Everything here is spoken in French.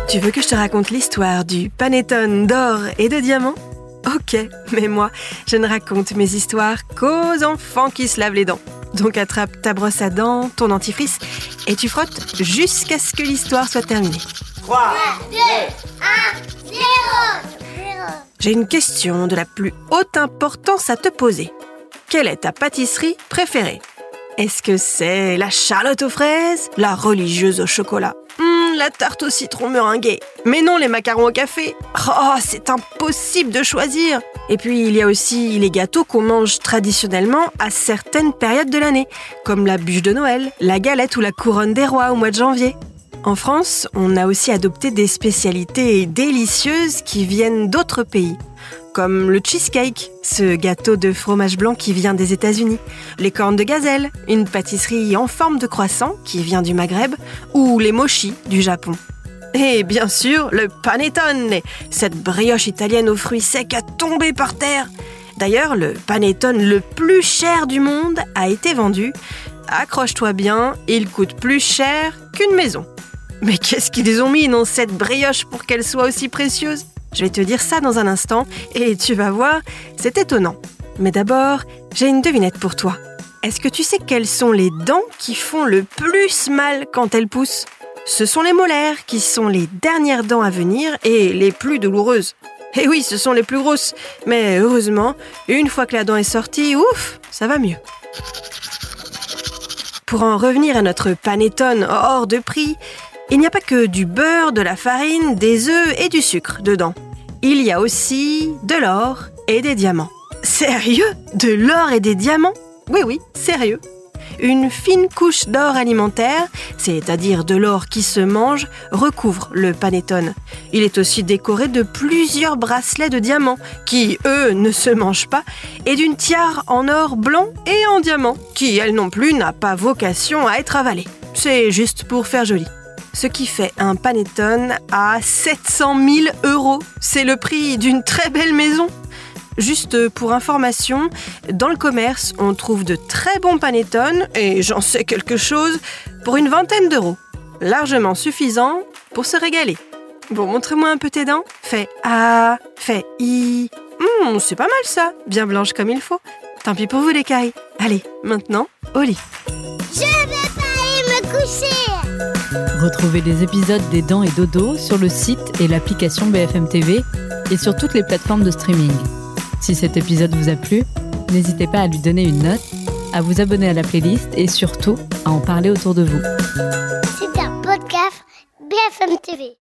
Tu veux que je te raconte l'histoire du panettone d'or et de diamants ? Ok, mais moi, je ne raconte mes histoires qu'aux enfants qui se lavent les dents. Donc attrape ta brosse à dents, ton dentifrice, et tu frottes jusqu'à ce que l'histoire soit terminée. 3, 2, 1, 0. J'ai une question de la plus haute importance à te poser. Quelle est ta pâtisserie préférée ? Est-ce que c'est la charlotte aux fraises, la religieuse au chocolat, la tarte au citron meringuée? Mais non, les macarons au café. Oh, c'est impossible de choisir. Et puis, il y a aussi les gâteaux qu'on mange traditionnellement à certaines périodes de l'année, comme la bûche de Noël, la galette ou la couronne des rois au mois de janvier. En France, on a aussi adopté des spécialités délicieuses qui viennent d'autres pays, comme le cheesecake, ce gâteau de fromage blanc qui vient des États-Unis, les cornes de gazelle, une pâtisserie en forme de croissant qui vient du Maghreb, ou les mochi du Japon. Et bien sûr, le panettone, cette brioche italienne aux fruits secs à tomber par terre. D'ailleurs, le panettone le plus cher du monde a été vendu. Accroche-toi bien, il coûte plus cher qu'une maison. Mais qu'est-ce qu'ils ont mis dans cette brioche pour qu'elle soit aussi précieuse ? Je vais te dire ça dans un instant et tu vas voir, c'est étonnant. Mais d'abord, j'ai une devinette pour toi. Est-ce que tu sais quelles sont les dents qui font le plus mal quand elles poussent ? Ce sont les molaires qui sont les dernières dents à venir et les plus douloureuses. Et oui, ce sont les plus grosses. Mais heureusement, une fois que la dent est sortie, ouf, ça va mieux. Pour en revenir à notre panettone hors de prix, il n'y a pas que du beurre, de la farine, des œufs et du sucre dedans. Il y a aussi de l'or et des diamants. Sérieux ? De l'or et des diamants ? Oui, sérieux. Une fine couche d'or alimentaire, c'est-à-dire de l'or qui se mange, recouvre le panettone. Il est aussi décoré de plusieurs bracelets de diamants qui, eux, ne se mangent pas, et d'une tiare en or blanc et en diamant, qui, elle non plus, n'a pas vocation à être avalée. C'est juste pour faire joli. Ce qui fait un panettone à 700 000 €. C'est le prix d'une très belle maison. Juste pour information, dans le commerce, on trouve de très bons panettones, et j'en sais quelque chose, pour une vingtaine d'euros. Largement suffisant pour se régaler. Bon, montre-moi un peu tes dents. Fais A, fais I. C'est pas mal ça, bien blanche comme il faut. Tant pis pour vous les cailles. Allez, maintenant, au lit. Je vais pas aller me coucher. Retrouvez les épisodes des Dents et Dodo sur le site et l'application BFM TV et sur toutes les plateformes de streaming. Si cet épisode vous a plu, n'hésitez pas à lui donner une note, à vous abonner à la playlist et surtout à en parler autour de vous. C'est un podcast BFM TV.